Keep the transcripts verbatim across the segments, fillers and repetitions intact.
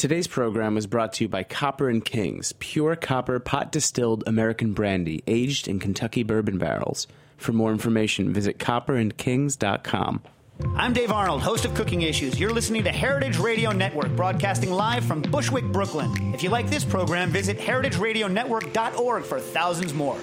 Today's program was brought to you by Copper and Kings, pure copper pot-distilled American brandy aged in Kentucky bourbon barrels. For more information, visit copper and kings dot com. I'm Dave Arnold, host of Cooking Issues. You're listening to Heritage Radio Network, broadcasting live from Bushwick, Brooklyn. If you like this program, visit heritage radio network dot org for thousands more.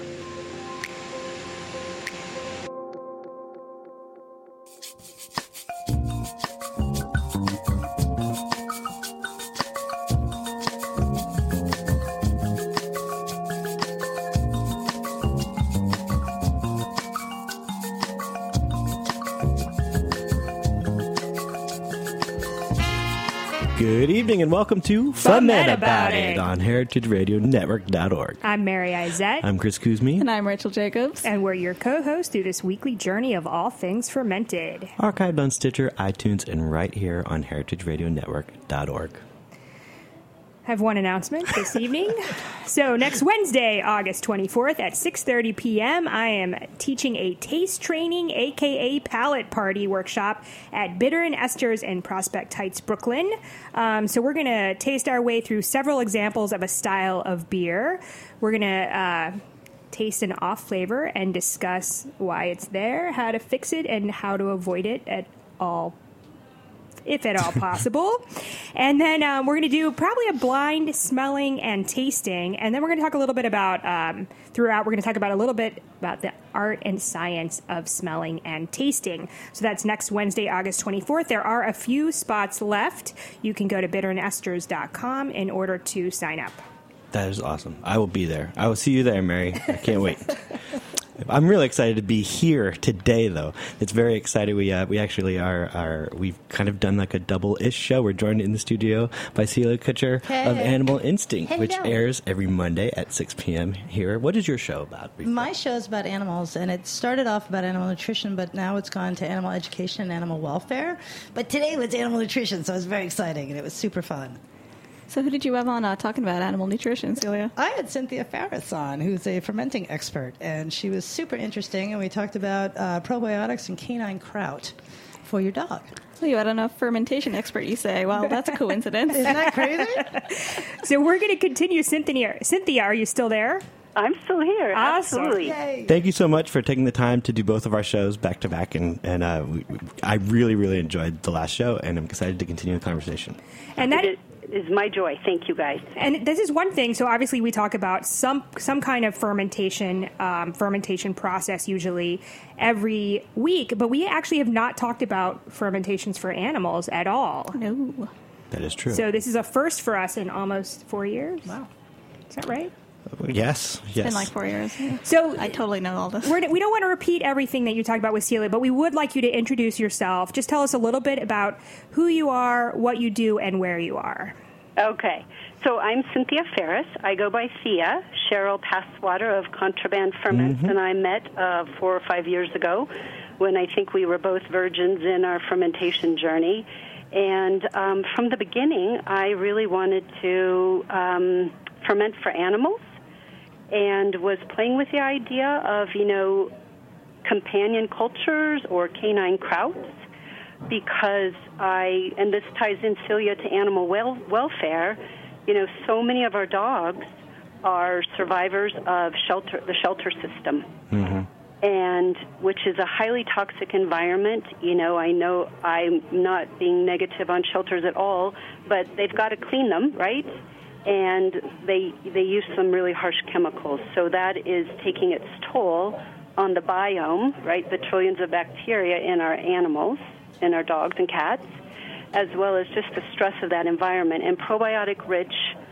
Good evening and welcome to Fun Men About It on heritage radio network dot org. I'm Mary Izette. I'm Chris Kuzmi. And I'm Rachel Jacobs. And we're your co-hosts through this weekly journey of all things fermented. Archived on Stitcher, iTunes, and right here on heritage radio network dot org. I have one announcement this evening. So next Wednesday, August twenty-fourth at six thirty p.m., I am teaching a taste training, a k a palate party workshop at Bitter and Esters in Prospect Heights, Brooklyn. Um, so we're going to taste our way through several examples of a style of beer. We're going to uh, taste an off flavor and discuss why it's there, how to fix it, and how to avoid it at all if at all possible. And then um, we're going to do probably a blind smelling and tasting. And then we're going to talk a little bit about, um, throughout, we're going to talk about a little bit about the art and science of smelling and tasting. So that's next Wednesday, August twenty-fourth. There are a few spots left. You can go to bitter and esters dot com in order to sign up. That is awesome. I will be there. I will see you there, Mary. I can't wait. I'm really excited to be here today, though. It's very exciting. We uh, we actually are, are we've kind of done like a double-ish show. We're joined in the studio by Celia Kutcher hey. of Animal Instinct, Hello. which airs every Monday at six p.m. here. What is your show about? Briefly? My show is about animals, and it started off about animal nutrition, but now it's gone to animal education and animal welfare. But today was animal nutrition, so it was very exciting, and it was super fun. So who did you have on uh, talking about animal nutrition, Celia? I had Cynthia Ferris on, who's a fermenting expert, and she was super interesting, and we talked about uh, probiotics and canine kraut for your dog. Well, you had enough fermentation expert, you say. Well, that's a coincidence. Isn't that crazy? So we're going to continue. Cynthia, Cynthia, are you still there? I'm still here. Awesome. Absolutely. Yay. Thank you so much for taking the time to do both of our shows back to back, and and uh, we, I really really enjoyed the last show, and I'm excited to continue the conversation. And that It is my joy. Thank you, guys. And this is one thing. So obviously, we talk about some some kind of fermentation um, fermentation process usually every week, but we actually have not talked about fermentations for animals at all. No. That is true. So this is a first for us in almost four years. Wow. Is that right? Yes, yes. It's been like four years. Yeah. So I totally know all this. We're, we don't want to repeat everything that you talked about with Celia, but we would like you to introduce yourself. Just tell us a little bit about who you are, what you do, and where you are. Okay. So I'm Cynthia Ferris. I go by Thea, Cheryl Passwater of Contraband Ferments, Mm-hmm. and I met uh, four or five years ago when I think we were both virgins in our fermentation journey. And um, from the beginning, I really wanted to um, ferment for animals, and was playing with the idea of, you know, companion cultures or canine krauts, because I, and this ties in, Celia, to animal wel- welfare, you know, so many of our dogs are survivors of shelter, the shelter system, Mm-hmm. and which is a highly toxic environment. You know, I know I'm not being negative on shelters at all, but they've got to clean them, right? And they they use some really harsh chemicals. So that is taking its toll on the biome, right, the trillions of bacteria in our animals, in our dogs and cats, as well as just the stress of that environment. And probiotic-rich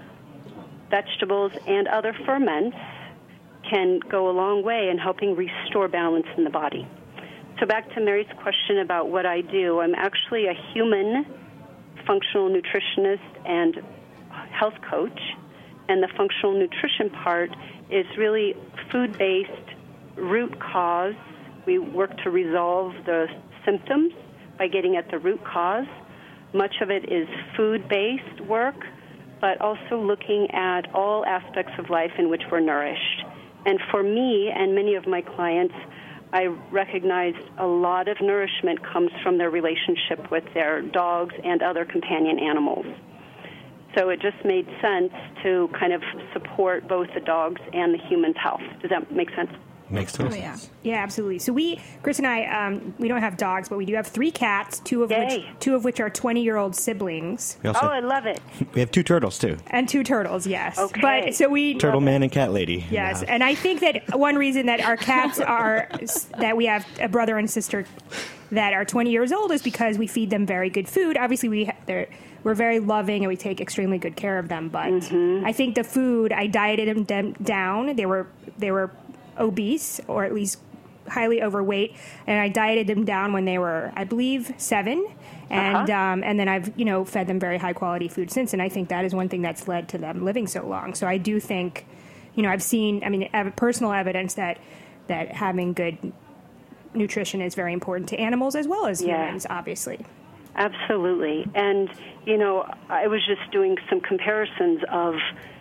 vegetables and other ferments can go a long way in helping restore balance in the body. So back to Mary's question about what I do, I'm actually a human functional nutritionist and health coach, and the functional nutrition part is really food-based, root cause. We work to resolve the symptoms by getting at the root cause. Much of it is food-based work, but also looking at all aspects of life in which we're nourished. And for me and many of my clients, I recognize a lot of nourishment comes from their relationship with their dogs and other companion animals. So it just made sense to kind of support both the dogs and the human's health. Does that make sense? Makes total Oh, yeah. sense. Yeah, absolutely. So we, Chris and I, um, we don't have dogs, but we do have three cats, two of Yay. which two of which are twenty-year-old siblings, We also Oh, I love it. we have two turtles too. and two turtles. Yes. Okay. But so we Turtle man and cat lady. Yes, Yeah. and I think that one reason that our cats are that we have a brother and sister that are twenty years old is because we feed them very good food. Obviously, we ha- they're, we're very loving and we take extremely good care of them. But Mm-hmm. I think the food I dieted them dem- down. They were they were obese or at least highly overweight, and I dieted them down when they were, I believe, seven. And Uh-huh. um, and then I've you know fed them very high quality food since, and I think that is one thing that's led to them living so long. So I do think, you know, I've seen, I mean, I have personal evidence that that having good nutrition is very important to animals as well as Yeah. humans, obviously. Absolutely. And, you know, I was just doing some comparisons of,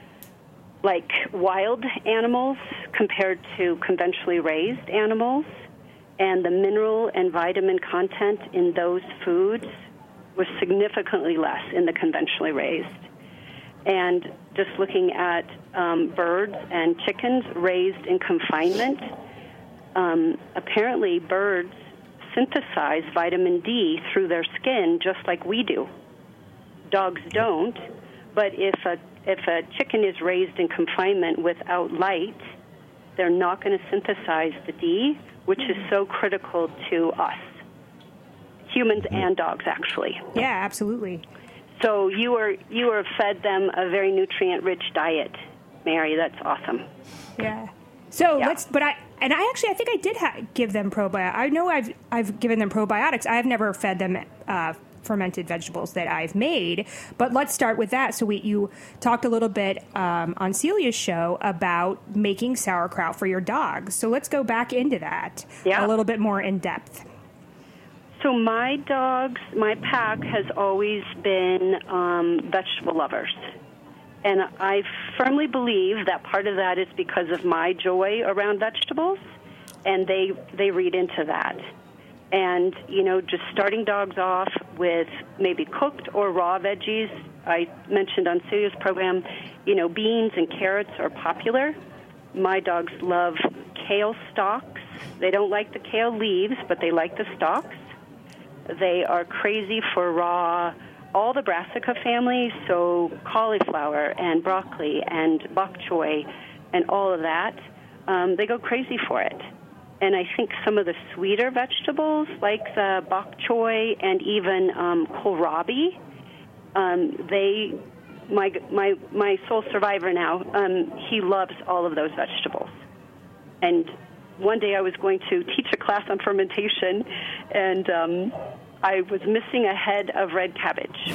like, wild animals compared to conventionally raised animals, and the mineral and vitamin content in those foods was significantly less in the conventionally raised. And just looking at um, birds and chickens raised in confinement, um, apparently birds synthesize vitamin D through their skin just like we do. Dogs don't, but if a if a chicken is raised in confinement without light, they're not going to synthesize the D, which is so critical to us, humans and dogs, actually. Yeah, absolutely. So you are you are fed them a very nutrient-rich diet, Mary. That's awesome. Yeah. So Yeah. let's, but I, and I actually, I think I did ha- give them probiotics. I know I've, I've given them probiotics. I've never fed them uh, fermented vegetables that I've made, but let's start with that. So we, you talked a little bit um, on Celia's show about making sauerkraut for your dogs. So let's go back into that Yeah. a little bit more in depth. So my dogs, my pack has always been um, vegetable lovers. And I firmly believe that part of that is because of my joy around vegetables, and they they read into that. And, you know, just starting dogs off with maybe cooked or raw veggies. I mentioned on Celia's program, you know, beans and carrots are popular. My dogs love kale stalks. They don't like the kale leaves, but they like the stalks. They are crazy for raw, all the brassica family, so cauliflower and broccoli and bok choy and all of that. Um, they go crazy for it. And I think some of the sweeter vegetables, like the bok choy and even um, kohlrabi, um, they, my my my sole survivor now, um, he loves all of those vegetables. And one day I was going to teach a class on fermentation, and um, I was missing a head of red cabbage.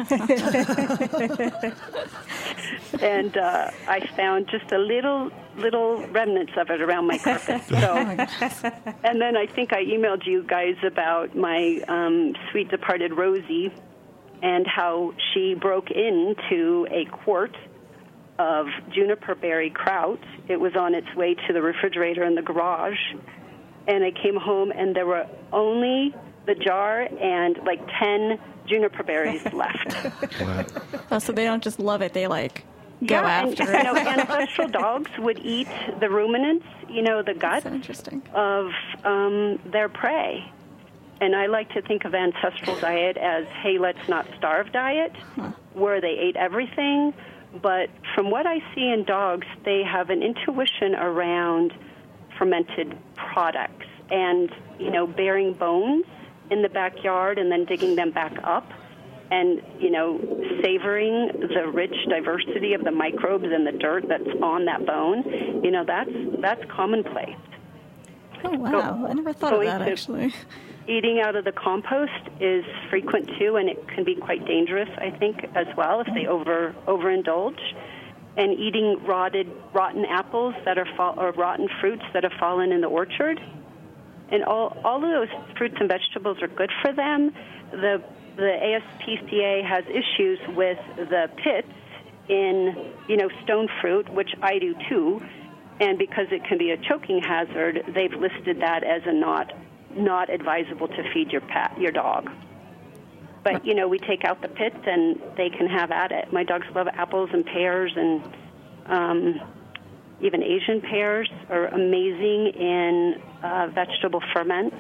And uh, I found just a little, little remnants of it around my carpet. So, and then I think I emailed you guys about my um, sweet departed Rosie and how she broke into a quart of juniper berry kraut. It was on its way to the refrigerator in the garage. And I came home, and there were only the jar and like ten juniper berries left. Wow. Oh, so they don't just love it; they like go Yeah, after and, it. you know, ancestral dogs would eat the ruminants, you know, the gut So interesting. of um, their prey. And I like to think of ancestral diet as, hey, let's not starve diet, where they ate everything. But from what I see in dogs, they have an intuition around fermented products and, you know, bearing bones in the backyard and then digging them back up and, you know, savoring the rich diversity of the microbes and the dirt that's on that bone. You know, that's that's commonplace. Oh wow! I never thought of going that to- actually. Eating out of the compost is frequent too, and it can be quite dangerous, I think, as well if they over overindulge. And eating rotted, rotten apples that are fall, or rotten fruits that have fallen in the orchard, and all all of those fruits and vegetables are good for them. The the A S P C A has issues with the pits in, you know, stone fruit, which I do too, and because it can be a choking hazard, they've listed that as a not not advisable to feed your pet, your dog. But, you know, we take out the pit and they can have at it. My dogs love apples and pears, and um, even Asian pears are amazing in uh, vegetable ferments.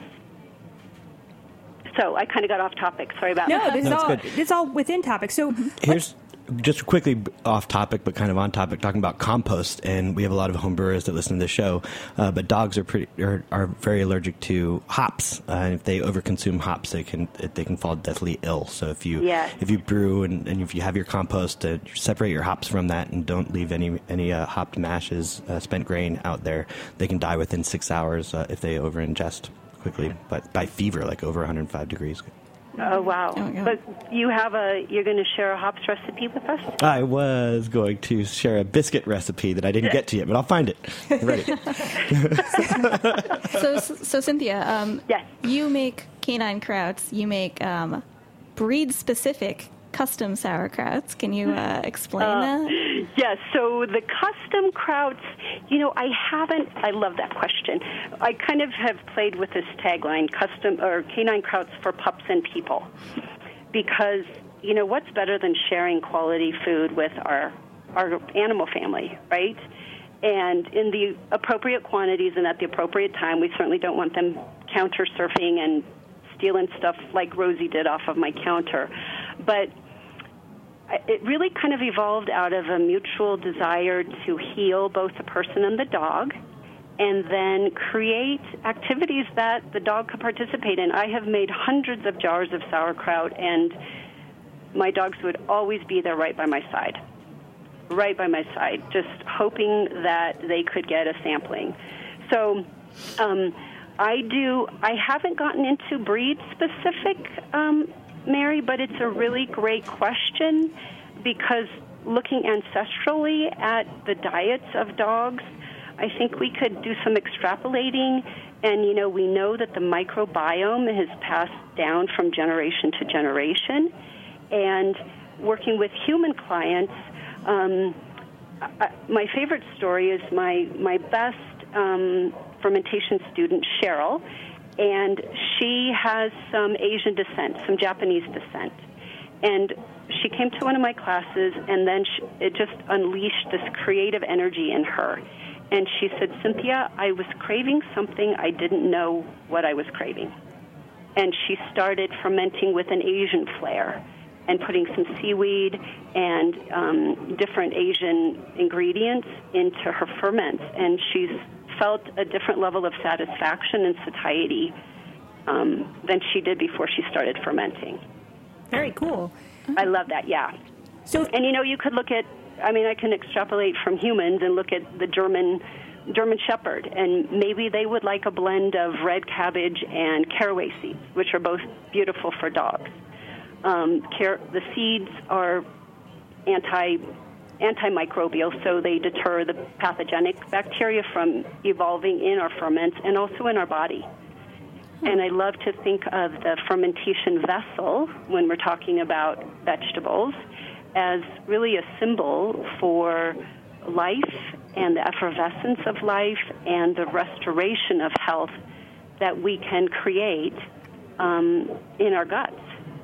So I kind of got off topic. Sorry about No, that. this is No, it's all good. this is all within topic. So Here's just quickly off topic, but kind of on topic, talking about compost. And we have a lot of home brewers that listen to the show, uh, but dogs are pretty are, are very allergic to hops. Uh, and if they overconsume hops, they can they can fall deathly ill. So if you Yes. if you brew and, and if you have your compost, uh, separate your hops from that, and don't leave any any uh, hopped mashes, uh, spent grain out there. They can die within six hours uh, if they over ingest quickly, but by fever, like over one hundred five degrees. Oh, wow. Oh, yeah. But you have a, you're going to share a hops recipe with us? I was going to share a biscuit recipe that I didn't get to yet, but I'll find it. I'm ready. So, so Cynthia, um, Yes. you make canine krauts. You make um, breed-specific custom sauerkrauts. Can you uh, explain that? Yes, so the custom krauts, you know, I haven't, I love that question. I kind of have played with this tagline, custom, or canine krauts for pups and people. Because, you know, what's better than sharing quality food with our, our animal family, right? And in the appropriate quantities and at the appropriate time. We certainly don't want them counter surfing and stealing stuff like Rosie did off of my counter. But it really kind of evolved out of a mutual desire to heal both the person and the dog, and then create activities that the dog could participate in. I have made hundreds of jars of sauerkraut, and my dogs would always be there right by my side, right by my side, just hoping that they could get a sampling. So um, I do, I haven't gotten into breed-specific um Mary, but it's a really great question, because looking ancestrally at the diets of dogs, I think we could do some extrapolating. And, you know, we know that the microbiome has passed down from generation to generation. And working with human clients, um, I, my favorite story is my, my best um, fermentation student, Cheryl. And she has some Asian descent, some Japanese descent. And she came to one of my classes, and then she, it just unleashed this creative energy in her. And she said, Cynthia, I was craving something I didn't know what I was craving. And she started fermenting with an Asian flair and putting some seaweed and um, different Asian ingredients into her ferments. And she's felt a different level of satisfaction and satiety um, than she did before she started fermenting. very cool. I love that, yeah. So And, you know, you could look at, I mean, I can extrapolate from humans and look at the German German Shepherd, and maybe they would like a blend of red cabbage and caraway seeds, which are both beautiful for dogs. Um, car- the seeds are anti antimicrobial, so they deter the pathogenic bacteria from evolving in our ferments and also in our body. And I love to think of the fermentation vessel, when we're talking about vegetables, as really a symbol for life and the effervescence of life and the restoration of health that we can create um, in our guts.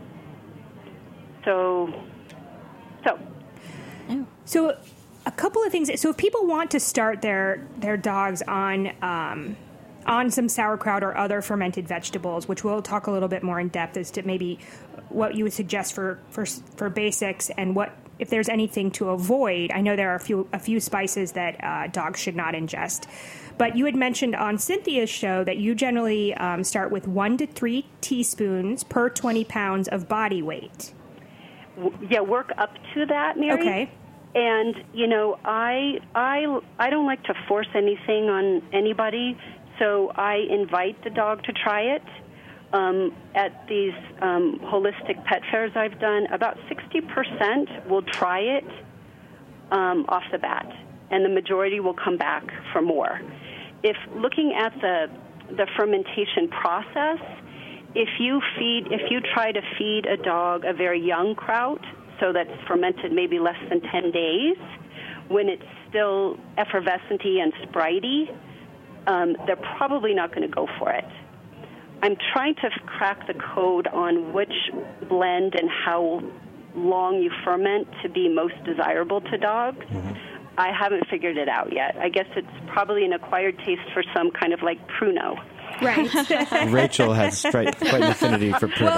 So, so. So, a couple of things. So, if people want to start their their dogs on um, on some sauerkraut or other fermented vegetables, which we'll talk a little bit more in depth as to maybe what you would suggest for for, for basics, and what if there's anything to avoid. I know there are a few a few spices that uh, dogs should not ingest. But you had mentioned on Cynthia's show that you generally um, start with one to three teaspoons per twenty pounds of body weight. Yeah, work up to that, Mary. Okay. And, you know, I I I don't like to force anything on anybody, so I invite the dog to try it. Um, at these um, holistic pet fairs I've done, about sixty percent will try it um, off the bat, and the majority will come back for more. If looking at the the fermentation process, if you feed, if you try to feed a dog a very young kraut, so that's fermented maybe less than ten days, when it's still effervescent-y and spritey, um, they're probably not going to go for it. I'm trying to crack the code on which blend and how long you ferment to be most desirable to dogs. Mm-hmm. I haven't figured it out yet. I guess it's probably an acquired taste for some kind of like Pruno. Right. Rachel has quite, quite an affinity for Pruno.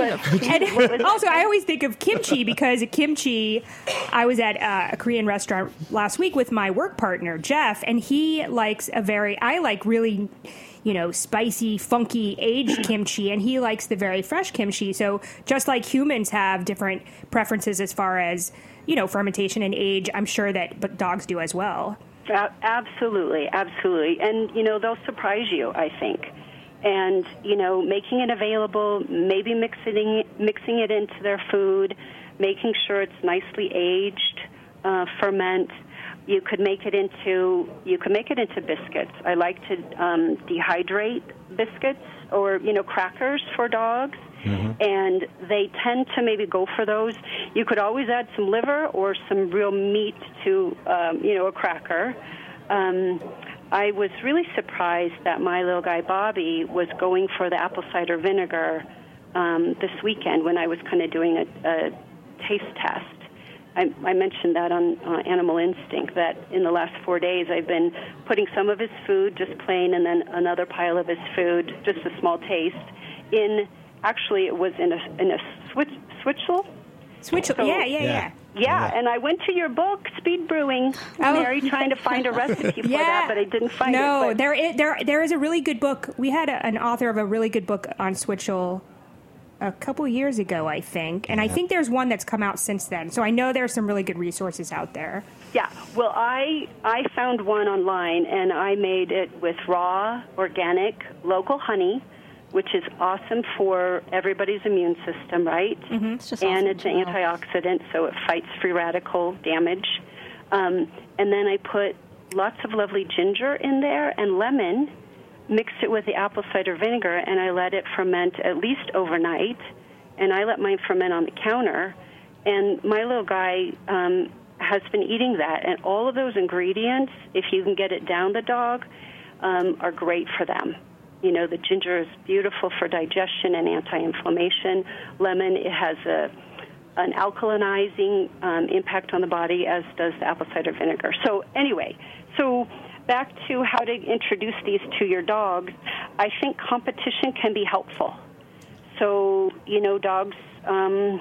Well, and also, I always think of kimchi because kimchi, I was at uh, a Korean restaurant last week with my work partner, Jeff, and he likes a very, I like really, you know, spicy, funky, aged kimchi, and he likes the very fresh kimchi. So just like humans have different preferences as far as, you know, fermentation and age, I'm sure that but dogs do as well. Absolutely, absolutely. And, you know, they'll surprise you, I think. And, you know, making it available, maybe mixing, mixing it into their food, making sure it's nicely aged, uh, ferment. You could make it into, you could make it into biscuits. I like to um, dehydrate biscuits or, you know, crackers for dogs. Mm-hmm. And they tend to maybe go for those. You could always add some liver or some real meat to, um, you know, a cracker. Um, I was really surprised that my little guy Bobby was going for the apple cider vinegar um, this weekend when I was kind of doing a, a taste test. I, I mentioned that on uh, Animal Instinct, that in the last four days I've been putting some of his food, just plain, and then another pile of his food, just a small taste, in... Actually, it was in a in a switch switchel. Switchel, so, yeah, yeah, yeah, yeah. Yeah, and I went to your book, Speed Brewing, oh. Mary, trying to find a recipe for yeah. that, but I didn't find no, it. No, there is, there there is a really good book. We had a, an author of a really good book on switchel a couple years ago, I think, and yeah. I think there's one that's come out since then. So I know there's some really good resources out there. Yeah, well, I I found one online, and I made it with raw, organic, local honey, which is awesome for everybody's immune system, right? Mm-hmm. It's just and awesome it's an antioxidant, so it fights free radical damage. Um, and then I put lots of lovely ginger in there and lemon, mixed it with the apple cider vinegar, and I let it ferment at least overnight. And I let mine ferment on the counter. And my little guy um, has been eating that. And all of those ingredients, if you can get it down the dog, um, are great for them. You know, the ginger is beautiful for digestion and anti-inflammation. Lemon, it has a an alkalinizing um, impact on the body, as does the apple cider vinegar. So anyway, so back to how to introduce these to your dogs. I think competition can be helpful. So, you know, dogs, um,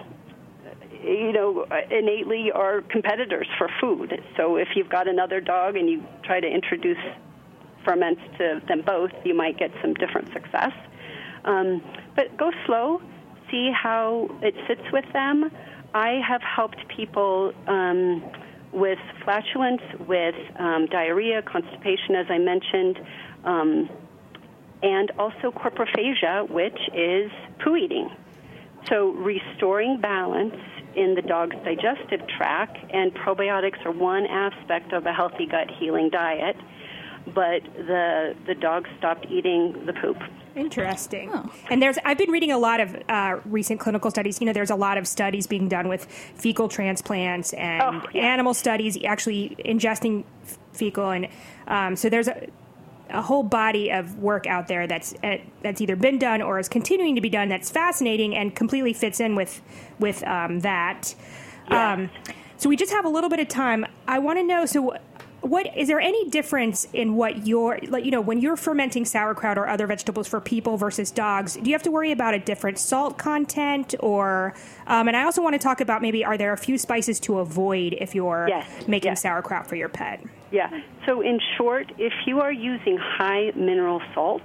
you know, innately are competitors for food. So if you've got another dog and you try to introduce ferments to them both, you might get some different success. Um, but go slow, see how it fits with them. I have helped people um, with flatulence, with um, diarrhea, constipation, as I mentioned, um, and also corophagia, which is poo eating. So restoring balance in the dog's digestive tract, and probiotics are one aspect of a healthy gut healing diet. But the the dog stopped eating the poop. Interesting. Oh. And there's I've been reading a lot of uh, recent clinical studies. You know, there's a lot of studies being done with fecal transplants and oh, yeah. animal studies actually ingesting fecal, and um, so there's a, a whole body of work out there that's uh, that's either been done or is continuing to be done. That's fascinating and completely fits in with with um, that. Yeah. Um, so we just have a little bit of time. I want to know so. What is there any difference in what you're like? You know, when you're fermenting sauerkraut or other vegetables for people versus dogs, do you have to worry about a different salt content? Or, um, and I also want to talk about maybe are there a few spices to avoid if you're yes. making yes. sauerkraut for your pet? Yeah. So in short, if you are using high mineral salt,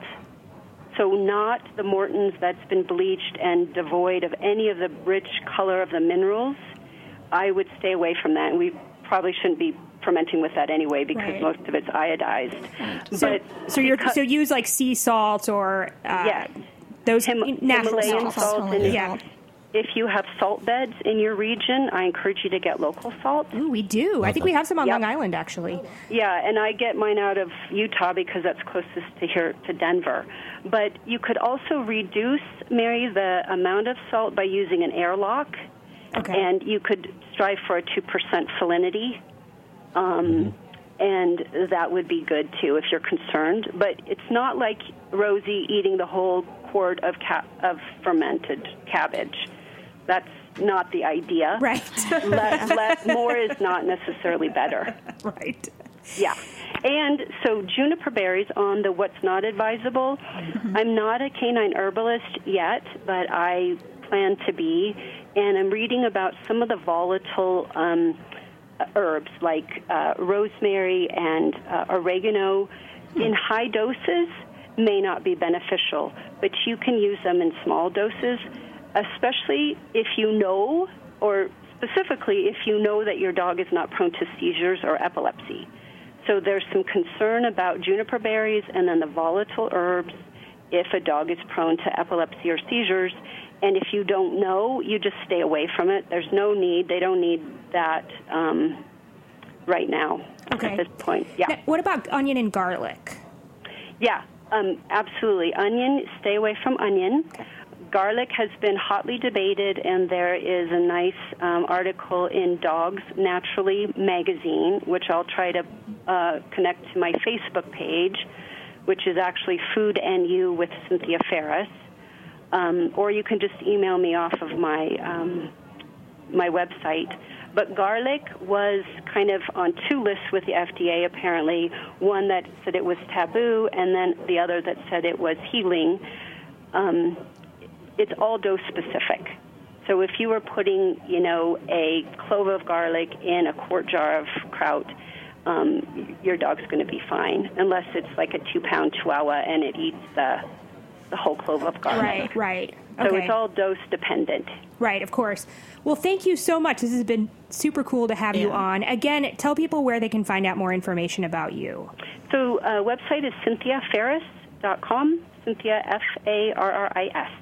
so not the Morton's that's been bleached and devoid of any of the rich color of the minerals, I would stay away from that. And we probably shouldn't be fermenting with that anyway because right. most of it's iodized. So, but so you're so use like sea salt or uh, yes. those Him- natural Himalayan salts. salt. And Yeah. if you have salt beds in your region, I encourage you to get local salt. Ooh, we do. I think we have some on Yep. Long Island, actually. Yeah, and I get mine out of Utah because that's closest to here to Denver. But you could also reduce, Mary, the amount of salt by using an airlock. Okay. And you could strive for a two percent salinity. Um, and that would be good too if you're concerned. But it's not like Rosie eating the whole quart of ca- of fermented cabbage. That's not the idea. Right. less, less, more is not necessarily better. Right. Yeah. And so juniper berries on the what's not advisable. Mm-hmm. I'm not a canine herbalist yet, but I plan to be. And I'm reading about some of the volatile um, herbs like uh, rosemary and uh, oregano hmm. in high doses may not be beneficial, but you can use them in small doses, especially if you know, or specifically if you know that your dog is not prone to seizures or epilepsy. So there's some concern about juniper berries and then the volatile herbs if a dog is prone to epilepsy or seizures. And if you don't know, you just stay away from it. There's no need. They don't need that um, right now okay. at this point. Yeah. Now, what about onion and garlic? Yeah, um, absolutely. Onion, stay away from onion. Okay. Garlic has been hotly debated, and there is a nice um, article in Dogs Naturally magazine, which I'll try to uh, connect to my Facebook page, which is actually Food and You with Cynthia Ferris. Um, or you can just email me off of my um, my website. But garlic was kind of on two lists with the F D A, apparently. One that said it was taboo, and then the other that said it was healing. Um, it's all dose specific. So if you were putting, you know, a clove of garlic in a quart jar of kraut, um, your dog's going to be fine, unless it's like a two-pound Chihuahua and it eats the the whole clove of garlic. Right, right. Okay. So it's all dose dependent. Right, of course. Well, thank you so much. This has been super cool to have yeah. you on. Again, tell people where they can find out more information about you. So uh, website is cynthia ferris dot com, Cynthia, F A R R I S.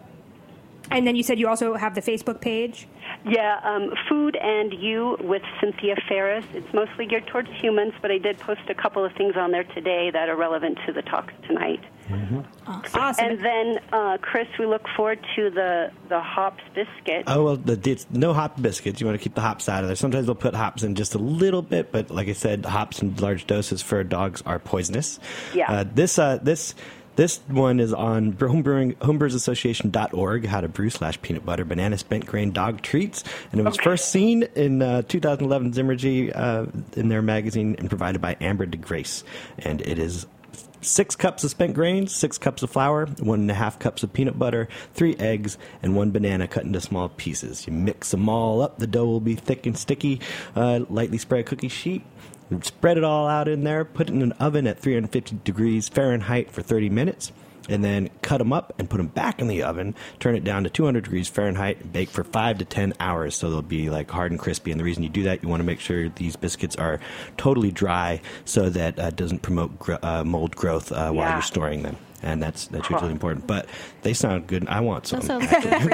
And then you said you also have the Facebook page? Yeah, um, Food and You with Cynthia Ferris. It's mostly geared towards humans, but I did post a couple of things on there today that are relevant to the talks tonight. Mm-hmm. Awesome. And then, uh, Chris, we look forward to the, the hops biscuit. Oh, well, the, it's no hop biscuits. You want to keep the hops out of there. Sometimes they'll put hops in just a little bit, but like I said, hops in large doses for dogs are poisonous. Yeah. Uh, this, uh, this... This one is on homebrewing, homebrewers association dot org, how to brew slash peanut butter banana spent grain dog treats. And it was okay. first seen in uh, two thousand eleven Zimmergy uh, in their magazine and provided by Amber DeGrace. And it is six cups of spent grains, six cups of flour, one and a half cups of peanut butter, three eggs, and one banana cut into small pieces. You mix them all up. The dough will be thick and sticky. Uh, lightly spread a cookie sheet. Spread it all out in there, put it in an oven at three hundred fifty degrees Fahrenheit for thirty minutes, and then cut them up and put them back in the oven, turn it down to two hundred degrees Fahrenheit, and bake for five to ten hours so they'll be like hard and crispy. And the reason you do that, you want to make sure these biscuits are totally dry so that uh, doesn't promote gr- uh, mold growth uh, while yeah. you're storing them. And that's that's hugely important. But they sound good. I want some. That sounds good for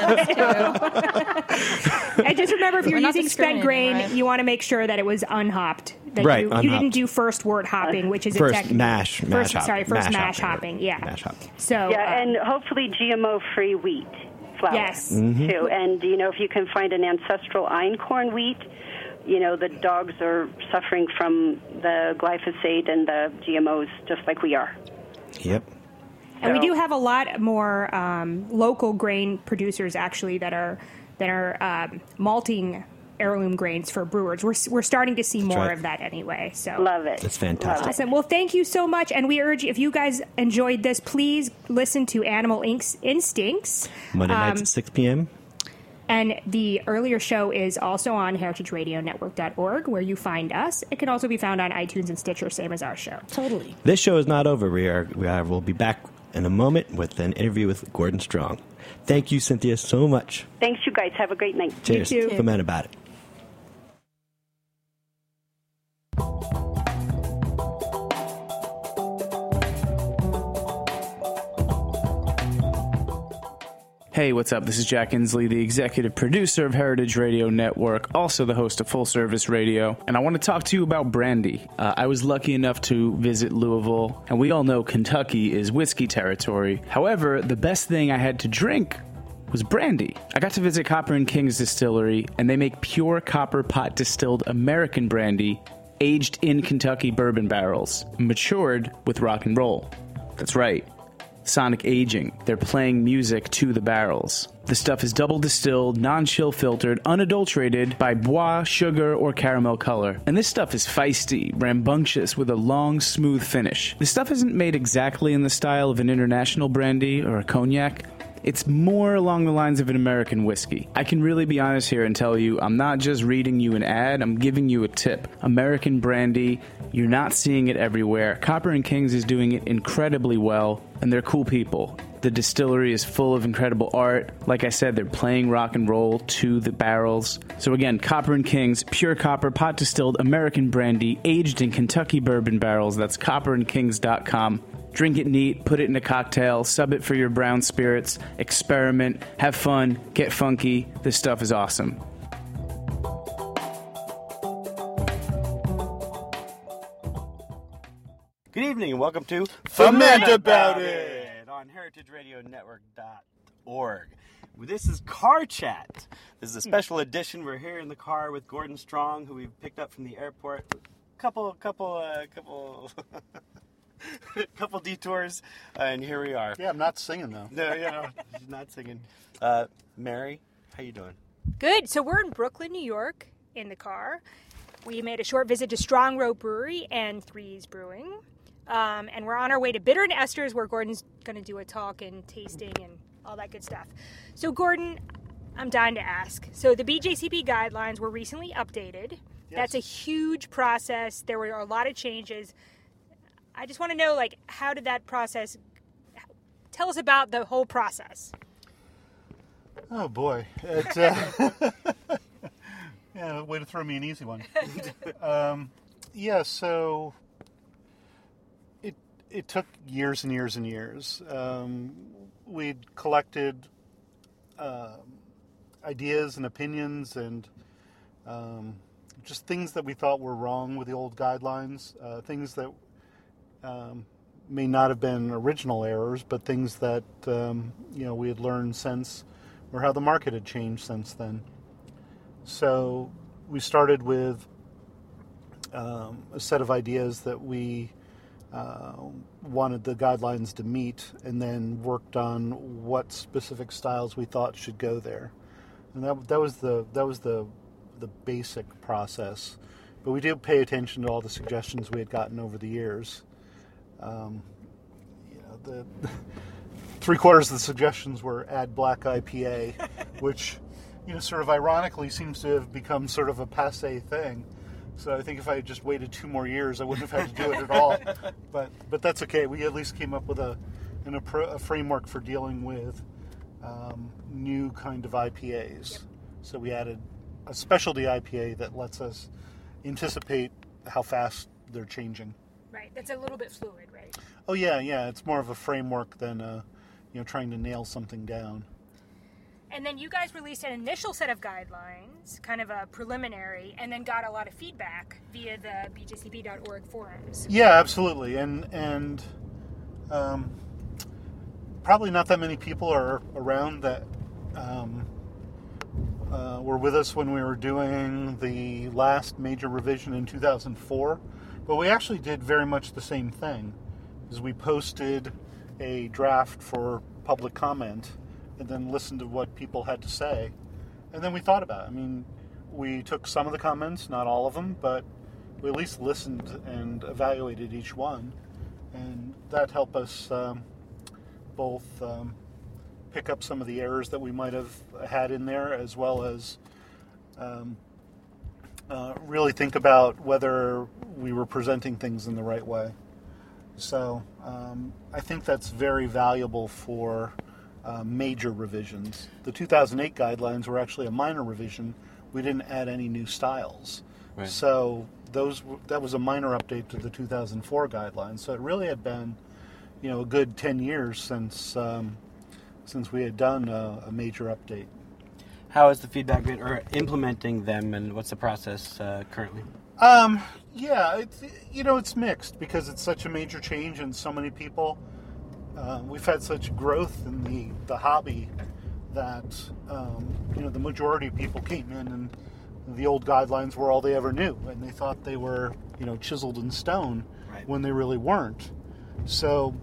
kids, too. And just remember, if you're We're not using spent grain, right? you want to make sure that it was unhopped. That Right, you, unhopped. you didn't do first wort hopping, which is First a tech- mash- first, mash hop- Sorry, first mash mash, hopping, hopping. Yeah. Mash hopping. So Yeah, uh, and hopefully G M O-free wheat flour, Yes. Mm-hmm. too. And, you know, if you can find an ancestral einkorn wheat, you know, the dogs are suffering from the glyphosate and the G M Os just like we are. Yep. And we So- do have a lot more um, local grain producers actually that are that are um, malting heirloom grains for brewers. We're we're starting to see more right. of that anyway. So Love it. That's fantastic. Love it. awesome. Well, thank you so much. And we urge, if you guys enjoyed this, please listen to Animal Inc.'s Instincts. Monday nights Um, at six p.m. And the earlier show is also on heritage radio network dot org, where you find us. It can also be found on iTunes and Stitcher, same as our show. Totally. This show is not over. We are, we are we'll be back in a moment with an interview with Gordon Strong. Thank you, Cynthia, so much. Thanks, you guys. Have a great night. Cheers. too. Comment about it. Hey, what's up? This is Jack Inslee, the executive producer of Heritage Radio Network, also the host of Full Service Radio, and I want to talk to you about brandy. Uh, I was lucky enough to visit Louisville, and we all know Kentucky is whiskey territory. However, the best thing I had to drink was brandy. I got to visit Copper and Kings Distillery, and they make pure copper pot distilled American brandy, aged in Kentucky bourbon barrels, matured with rock and roll. That's right. Sonic aging. They're playing music to the barrels. The stuff is double distilled, non-chill filtered, unadulterated by bois, sugar, or caramel color. And this stuff is feisty, rambunctious, with a long, smooth finish. This stuff isn't made exactly in the style of an international brandy or a cognac. It's more along the lines of an American whiskey. I can really be honest here and tell you, I'm not just reading you an ad, I'm giving you a tip. American brandy, you're not seeing it everywhere. Copper and Kings is doing it incredibly well, and they're cool people. The distillery is full of incredible art. Like I said, they're playing rock and roll to the barrels. So again, Copper and Kings, pure copper, pot distilled American brandy, aged in Kentucky bourbon barrels. That's copper and kings dot com. Drink it neat, put it in a cocktail, sub it for your brown spirits, experiment, have fun, get funky. This stuff is awesome. Good evening and welcome to Ferment About It on heritage radio network dot org. This is Car Chat. This is a special edition. We're here in the car with Gordon Strong, who we've picked up from the airport. Couple, couple, uh, couple... couple detours, uh, and here we are. Yeah, I'm not singing though. No, you know, she's not singing. Uh, Mary, how you doing? Good. So we're in Brooklyn, New York, in the car. We made a short visit to Strong Row Brewery and Threes Brewing. Um, and we're on our way to Bitter and Esters, where Gordon's going to do a talk and tasting and all that good stuff. So, Gordon, I'm dying to ask. So the B J C P guidelines were recently updated. Yes. That's a huge process. There were a lot of changes. I just want to know, like, how did that process... Tell us about the whole process. Oh, boy. It, uh, yeah, way to throw me an easy one. um, yeah, so it it took years and years and years. Um, we'd collected uh, ideas and opinions and um, just things that we thought were wrong with the old guidelines, uh, things that Um, may not have been original errors, but things that um, you know we had learned since, or how the market had changed since then. So we started with um, a set of ideas that we uh, wanted the guidelines to meet, and then worked on what specific styles we thought should go there. And that that was the that was the the basic process. But we did pay attention to all the suggestions we had gotten over the years. Um, you know, the three quarters of the suggestions were add black I P A, which, you know, sort of ironically seems to have become sort of a passé thing. So I think if I had just waited two more years, I wouldn't have had to do it at all. But but that's okay. We at least came up with a an, a framework for dealing with um, new kind of I P As. Yep. So we added a specialty I P A that lets us anticipate how fast they're changing. Right, that's a little bit fluid, right? Oh yeah, yeah. It's more of a framework than uh, you know trying to nail something down. And then you guys released an initial set of guidelines, kind of a preliminary, and then got a lot of feedback via the B J C P dot org forums. Yeah, absolutely, and and um, probably not that many people are around that um, uh, were with us when we were doing the last major revision in two thousand four. But we actually did very much the same thing, is we posted a draft for public comment and then listened to what people had to say. And then we thought about it. I mean, we took some of the comments, not all of them, but we at least listened and evaluated each one. And that helped us um, both um, pick up some of the errors that we might have had in there, as well as um, Uh, really think about whether we were presenting things in the right way. So um, I think that's very valuable for uh, major revisions. The two thousand eight guidelines were actually a minor revision. We didn't add any new styles. Right. So those that was a minor update to the two thousand four guidelines. So it really had been, you know, a good ten years since um, since we had done a, a major update. How has the feedback been, or implementing them, and what's the process uh, currently? Um, yeah, it's, you know, it's mixed because it's such a major change and so many people. Uh, we've had such growth in the, the hobby that, um, you know, the majority of people came in and the old guidelines were all they ever knew, and they thought they were, you know, chiseled in stone Right. when they really weren't. So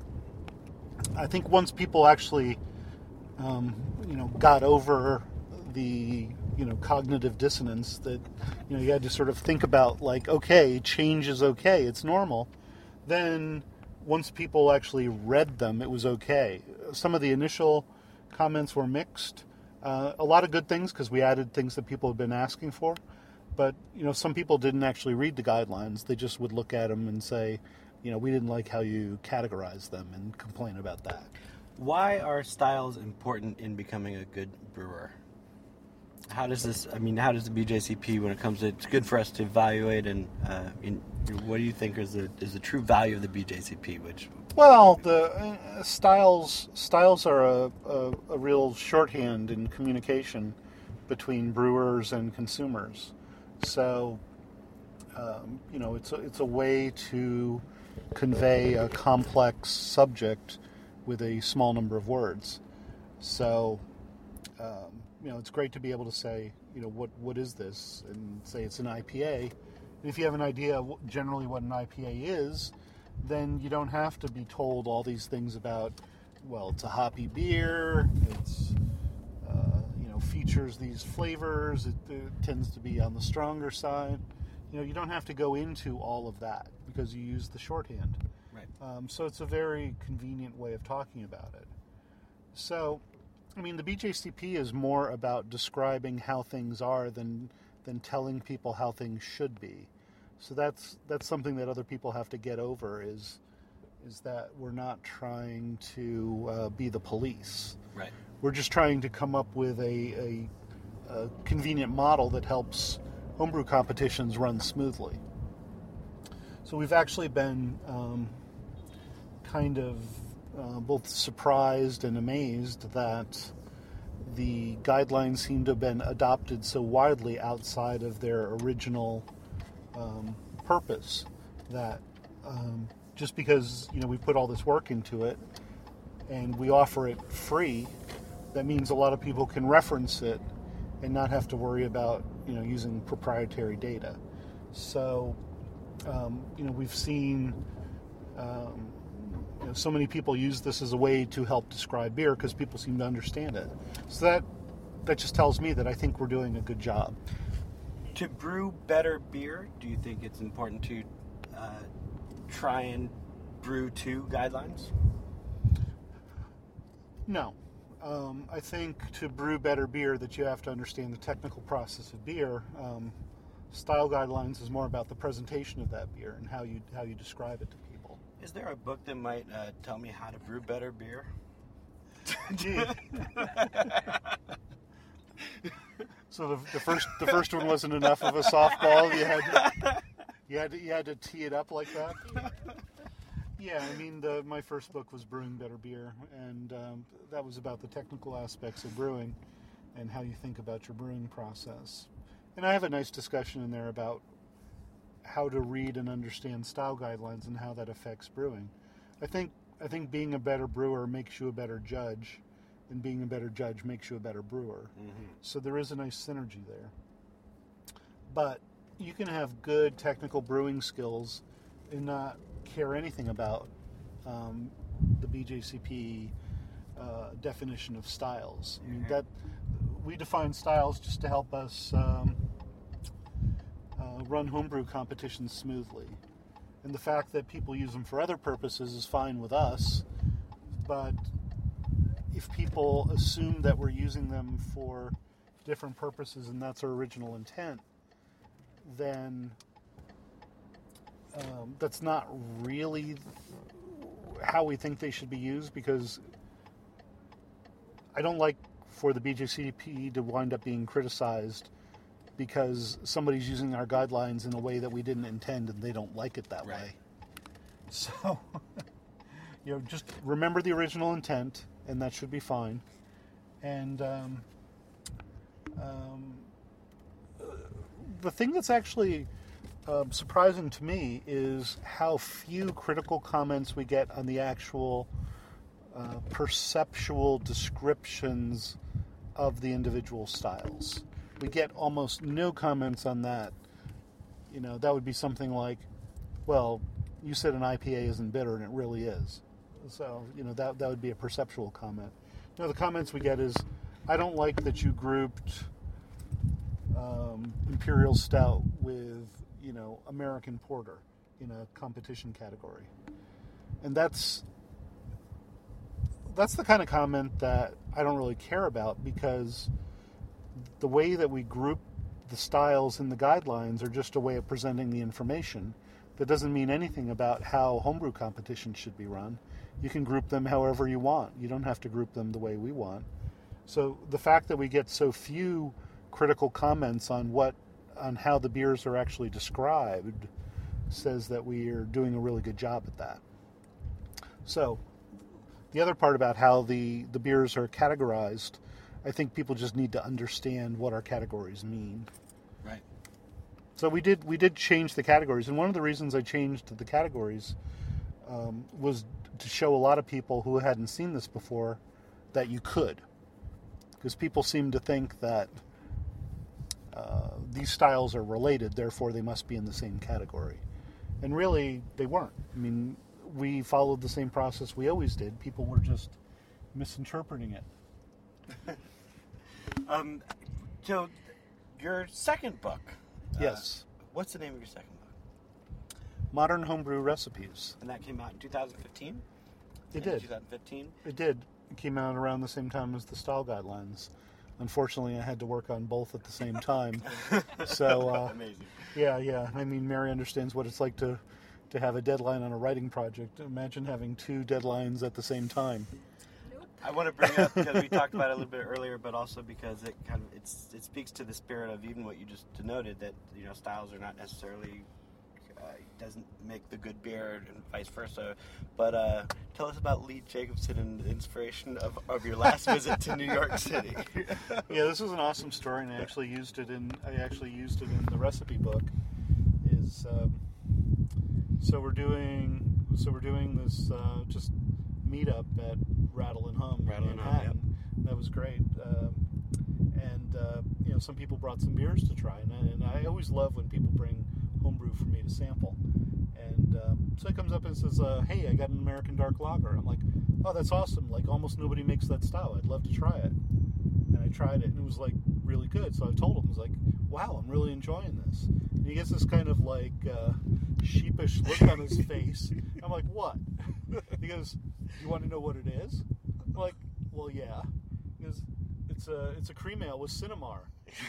I think once people actually, um, you know, got over the, you know, cognitive dissonance that, you know, you had to sort of think about, like, okay, change is okay, it's normal, then once people actually read them, it was okay. Some of the initial comments were mixed. Uh, a lot of good things, because we added things that people had been asking for. But, you know, some people didn't actually read the guidelines. They just would look at them and say, you know, we didn't like how you categorize them, and complain about that. Why are styles important in becoming a good brewer? How does this, I mean, how does the B J C P, when it comes to, it's good for us to evaluate, and uh, in, what do you think is the is the true value of the B J C P? Which Well, the uh, styles styles are a, a, a real shorthand in communication between brewers and consumers. So, um, you know, it's a, it's a way to convey a complex subject with a small number of words. So, um, you know, it's great to be able to say, you know, what what is this, and say it's an I P A. And if you have an idea of generally what an I P A is, then you don't have to be told all these things about, well, it's a hoppy beer, it's, uh, you know, features these flavors, it, it tends to be on the stronger side. You know, you don't have to go into all of that because you use the shorthand. Right. Um, so it's a very convenient way of talking about it. So, I mean, the B J C P is more about describing how things are than than telling people how things should be. So that's that's something that other people have to get over, is is that we're not trying to uh, be the police. Right. We're just trying to come up with a, a, a convenient model that helps homebrew competitions run smoothly. So we've actually been um, kind of uh, both surprised and amazed that the guidelines seem to have been adopted so widely outside of their original um, purpose, that um, just because, you know, we put all this work into it and we offer it free, that means a lot of people can reference it and not have to worry about, you know, using proprietary data. So, um, you know, we've seen um, you know, so many people use this as a way to help describe beer because people seem to understand it. So that that just tells me that I think we're doing a good job. To brew better beer, do you think it's important to uh, try and brew to guidelines? No. Um, I think to brew better beer that you have to understand the technical process of beer. Um, style guidelines is more about the presentation of that beer and how you how you describe it to people. Is there a book that might uh, tell me how to brew better beer? Gee. So the, the first the first one wasn't enough of a softball. You had to, you had to, you had to tee it up like that. Yeah, I mean, the, my first book was Brewing Better Beer, and um, that was about the technical aspects of brewing and how you think about your brewing process. And I have a nice discussion in there about how to read and understand style guidelines and how that affects brewing. I think I think being a better brewer makes you a better judge, and being a better judge makes you a better brewer. Mm-hmm. So there is a nice synergy there. But you can have good technical brewing skills and not care anything about um, the B J C P uh, definition of styles. I mean, that we define styles just to help us um, uh, run homebrew competitions smoothly. And the fact that people use them for other purposes is fine with us, but if people assume that we're using them for different purposes and that's our original intent, then um, that's not really how we think they should be used, because I don't like for the B J C P to wind up being criticized because somebody's using our guidelines in a way that we didn't intend and they don't like it that Right. way. So, you know, just remember the original intent, and that should be fine. And um, um, the thing that's actually um, surprising to me is how few critical comments we get on the actual uh, perceptual descriptions of the individual styles. we get almost no comments on that. You know, that would be something like, well, you said an I P A isn't bitter, and it really is. So, you know, that that would be a perceptual comment. You know, the comments we get is, I don't like that you grouped um, Imperial Stout with, you know, American Porter in a competition category. And that's that's the kind of comment that I don't really care about, because the way that we group the styles in the guidelines are just a way of presenting the information. That doesn't mean anything about how homebrew competitions should be run. You can group them however you want. You don't have to group them the way we want. So the fact that we get so few critical comments on what on how the beers are actually described says that we are doing a really good job at that. So the other part about how the, the beers are categorized, I think people just need to understand what our categories mean. Right. So we did we did change the categories, and one of the reasons I changed the categories um, was to show a lot of people who hadn't seen this before that you could, because people seem to think that uh, these styles are related, therefore they must be in the same category, and really they weren't. I mean, we followed the same process we always did. People were just misinterpreting it. um, so, your second book. Yes. Uh, what's the name of your second book? Modern Homebrew Recipes. And that came out in two thousand fifteen? It did. twenty fifteen? It did. It came out around the same time as the style guidelines. Unfortunately, I had to work on both at the same time. So, uh, amazing. Yeah, yeah. I mean, Mary understands what it's like to, to have a deadline on a writing project. Imagine having two deadlines at the same time. I want to bring up, because we talked about it a little bit earlier, but also because it kind of it's it speaks to the spirit of even what you just denoted, that, you know, styles are not necessarily uh, doesn't make the good beer and vice versa. But uh, tell us about Lee Jacobson and the inspiration of, of your last visit to New York City. Yeah, this was an awesome story, and I actually used it in I actually used it in the recipe book. Is um, so we're doing so we're doing this uh, just meetup at Rattle and Hum Rattle in and Hum, Manhattan. yep. That was great. Um, and uh, you know, some people brought some beers to try, and, and I always love when people bring homebrew for me to sample. And um, so he comes up and says, uh, "Hey, I got an American dark lager." I'm like, "Oh, that's awesome! Like, almost nobody makes that style. I'd love to try it." And I tried it, and it was like really good. So I told him, "I was like, wow, I'm really enjoying this." And he gets this kind of like uh, sheepish look on his face. I'm like, "What?" He goes, "You want to know what it is?" I'm like, "Well, yeah." He goes, "It's a it's a cream ale with Cinnamar."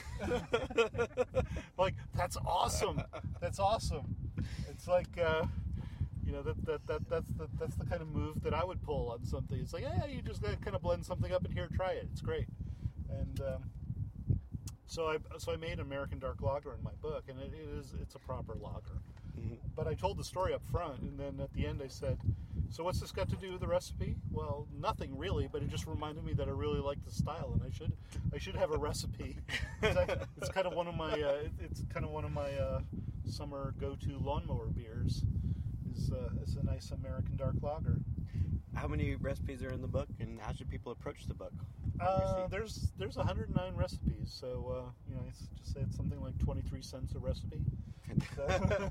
Like, that's awesome. That's awesome. It's like, uh, you know, that, that that that's the that's the kind of move that I would pull on something. It's like, yeah, you just gotta kind of blend something up in here, try it. It's great. And um, so I so I made American Dark Lager in my book, and it, it is it's a proper lager. Mm-hmm. But I told the story up front, and then at the end I said, "So what's this got to do with the recipe?" Well, nothing really, but it just reminded me that I really like the style, and I should I should have a recipe. It's, it's kind of one of my uh, it's kind of one of my uh, summer go-to lawnmower beers. Is uh, it's a nice American dark lager. How many recipes are in the book, and how should people approach the book? Uh, there's there's one hundred nine recipes, so uh, you know, it's just say it's something like twenty-three cents a recipe. So,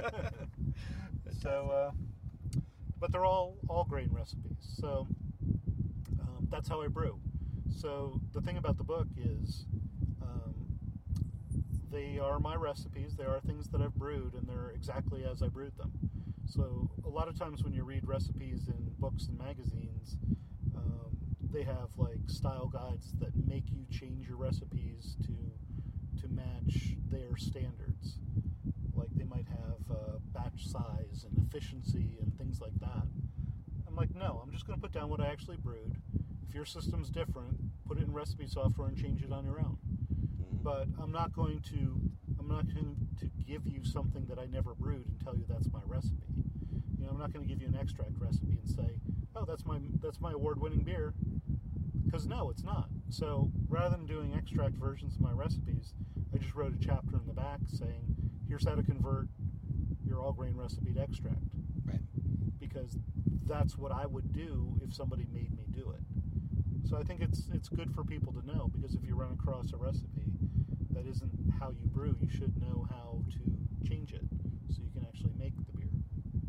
so uh, but they're all all grain recipes. So um, that's how I brew. So the thing about the book is, um, they are my recipes. They are things that I've brewed, and they're exactly as I brewed them. So a lot of times when you read recipes in books and magazines, um, they have like style guides that make you change your recipes to to match their standards. Like they might have uh, batch size and efficiency and things like that. I'm like, no, I'm just going to put down what I actually brewed. If your system's different, put it in recipe software and change it on your own. Mm-hmm. But I'm not going to I'm not going to give you something that I never brewed and tell you that's my recipe. You know, I'm not going to give you an extract recipe and say, "Oh, that's my that's my award-winning beer," because no, it's not. So rather than doing extract versions of my recipes, I just wrote a chapter in the back saying, "Here's how to convert your all-grain recipe to extract." Right. Because that's what I would do if somebody made me do it. So I think it's it's good for people to know, because if you run across a recipe that isn't how you brew. You should know how to change it so you can actually make the beer.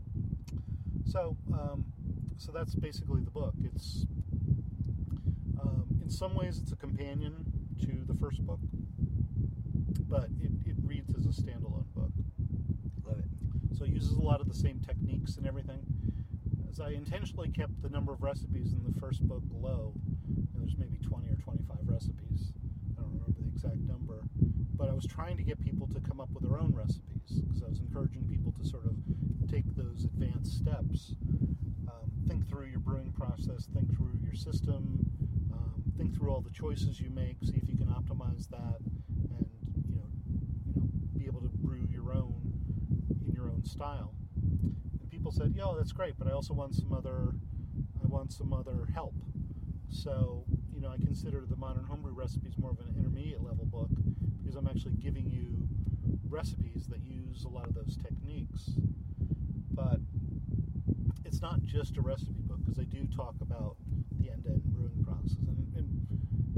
So, um, so that's basically the book. It's um, in some ways it's a companion to the first book, but it, it reads as a standalone book. Love it. So it uses a lot of the same techniques and everything. As I intentionally kept the number of recipes in the first book low, and there's maybe twenty or twenty-five recipes. I don't remember the exact number, but I was trying to get people to come up with their own recipes because I was encouraging people to sort of take those advanced steps, um, think through your brewing process, think through your system, um, think through all the choices you make, see if you can optimize that, and you know, you know, be able to brew your own in your own style. And people said, "Yo, that's great, but I also want some other, I want some other help." So, you know, I consider the Modern Homebrew Recipes more of an intermediate level book because I'm actually giving you recipes that use a lot of those techniques. But it's not just a recipe book because I do talk about the end-to-end brewing process. And, and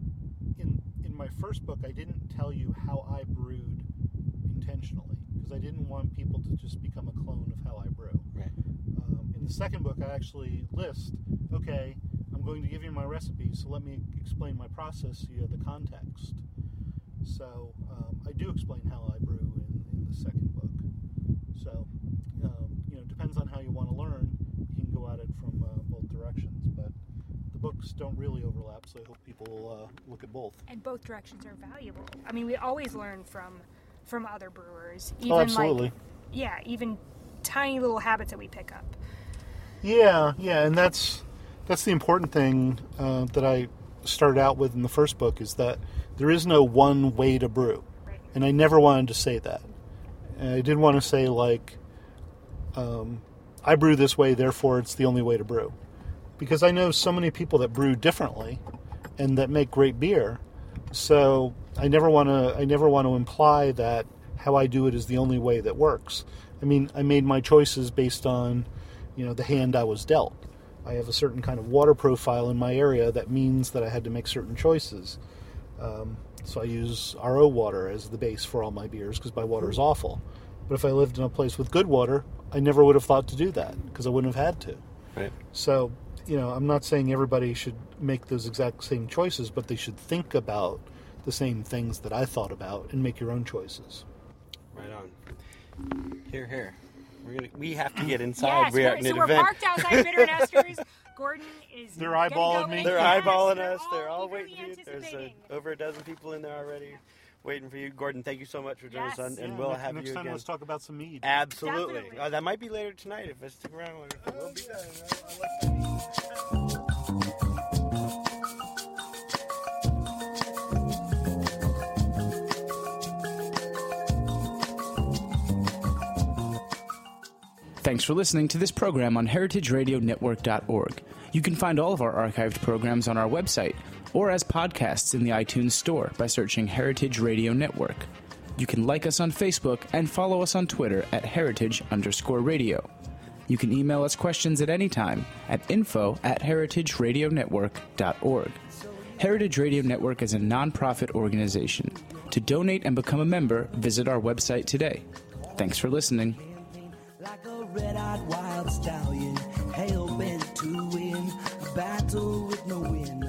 in in my first book, I didn't tell you how I brewed intentionally because I didn't want people to just become a clone of how I brew. Right. Um, in the second book, I actually list, okay, I'm going to give you my recipes, so let me explain my process so you have the context. So um, I do explain how I brew in, in the second book. So, um, you know, depends on how you want to learn. You can go at it from uh, both directions, but the books don't really overlap, so I hope people uh, look at both. And both directions are valuable. I mean, we always learn from from other brewers. Even Oh, absolutely. Like, yeah, even tiny little habits that we pick up. Yeah, yeah, and that's that's the important thing uh, that I started out with in the first book is that there is no one way to brew, Right. and I never wanted to say that. And I didn't want to say like, um, I brew this way, therefore it's the only way to brew, because I know so many people that brew differently and that make great beer. So I never want to. I never want to imply that how I do it is the only way that works. I mean, I made my choices based on, you know, the hand I was dealt. I have a certain kind of water profile in my area that means that I had to make certain choices. Um, so I use R O water as the base for all my beers because my water is awful. But if I lived in a place with good water, I never would have thought to do that because I wouldn't have had to. Right. So, you know, I'm not saying everybody should make those exact same choices, but they should think about the same things that I thought about and make your own choices. Right on. Here, here. We're gonna, we have to get inside. Yes, we're we're, at so an we're event. parked outside Bitter Nesters. Gordon is They're gonna eyeballing go me. in. They're Yes, eyeballing they're us. They're all eagerly waiting for you. There's a, anticipating. over a dozen people in there already waiting for you. Gordon, thank you so much for joining Yes. us, and Yeah, we'll next, have next you time again. let's talk about some mead. Absolutely. Definitely. Uh, that might be later tonight if I stick around. We'll be there. I like that. Thanks for listening to this program on heritage radio network dot org. You can find all of our archived programs on our website or as podcasts in the iTunes Store by searching Heritage Radio Network. You can like us on Facebook and follow us on Twitter at heritage underscore radio. You can email us questions at any time at info at heritage radio network dot org. Heritage Radio Network is a nonprofit organization. To donate and become a member, visit our website today. Thanks for listening. Like a red-eyed wild stallion, hell-bent to win a battle with no win.